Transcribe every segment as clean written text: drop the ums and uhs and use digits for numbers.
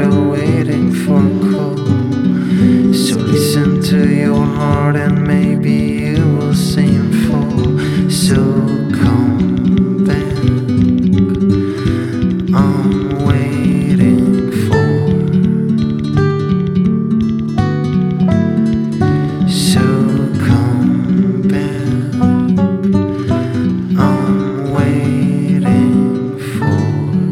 shadow waiting for a call. So listen to your heart and maybe you will see him fall. So come back, I'm waiting for. So come back, I'm waiting for.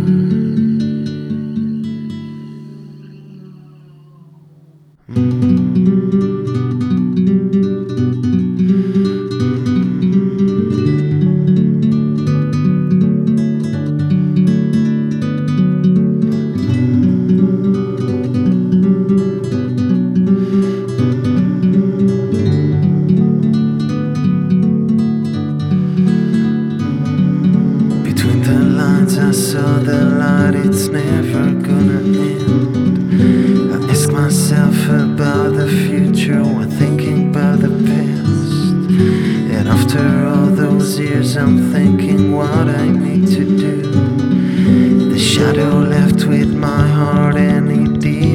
Between the lines I saw the light, it's never gonna end. I ask myself about the future while thinking about the past. And after all those years I'm thinking what I need to do. The shadow left with my heart and it did